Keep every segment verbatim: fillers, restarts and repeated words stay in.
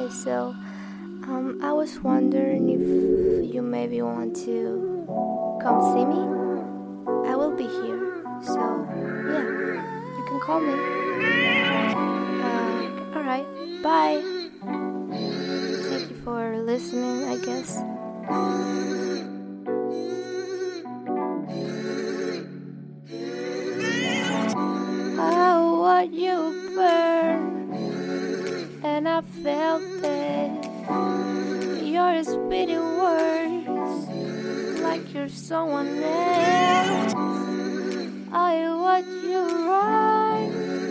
Okay, so um, I was wondering if you maybe want to come see me. I will be here, so yeah, you can call me. Uh, alright, bye. Thank you for listening, I guess. Oh, what you burn, and I felt it. You're spitting words like you're someone else. I what you write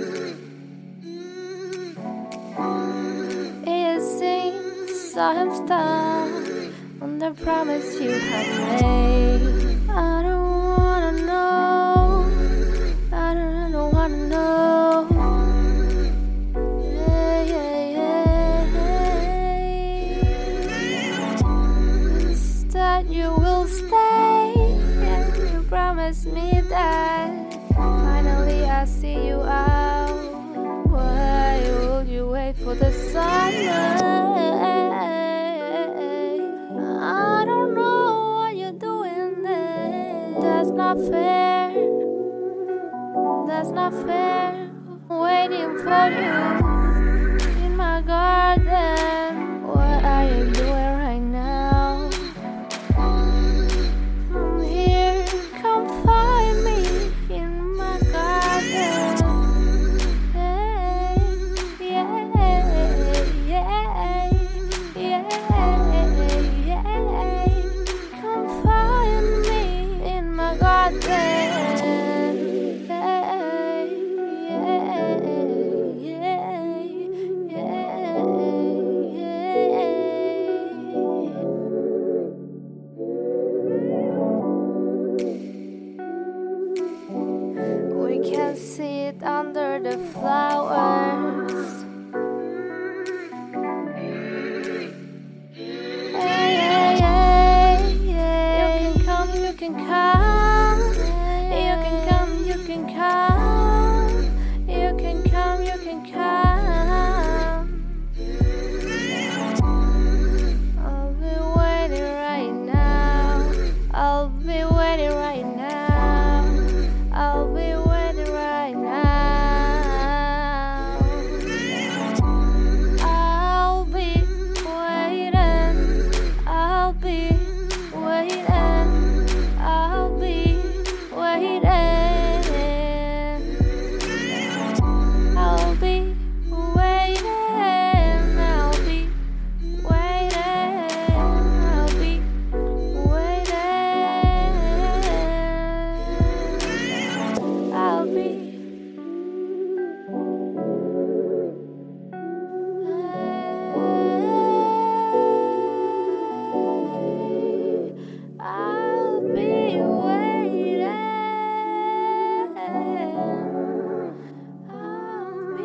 is sing, saw him stop on the promise you had made. I don't wanna know, I don't, I don't wanna know. Yeah, yeah, yeah. Instead you will stay, and you promise me that finally I see you out. Why would you wait for the summer? I don't know what you're doing there. That's not fair. That's not fair. Waiting for you in my garden. What are you doing right now? I'm here, come find me in my garden. Hey, yeah, yeah, yeah, yeah. Come find me in my garden. We can sit under the flowers. Hey, hey, hey, hey. You can come, you can come. You can come, you can come. You can come, you can come. I'll be waiting right now. I'll be waiting right now. I'll be waiting right now. I'll be waiting. I'll be waiting. I'll be waiting. I'll be waiting. I'll be waiting. I'll be waiting. I'll be I'll be waiting. I'll be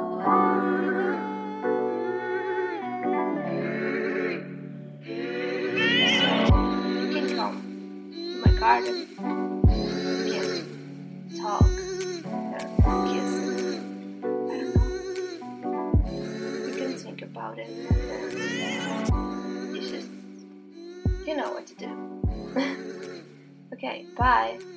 waiting. So you can come to my garden. We can talk, uh, kiss. I don't know. You can think about it, and then you just, you know what to do. Okay, bye.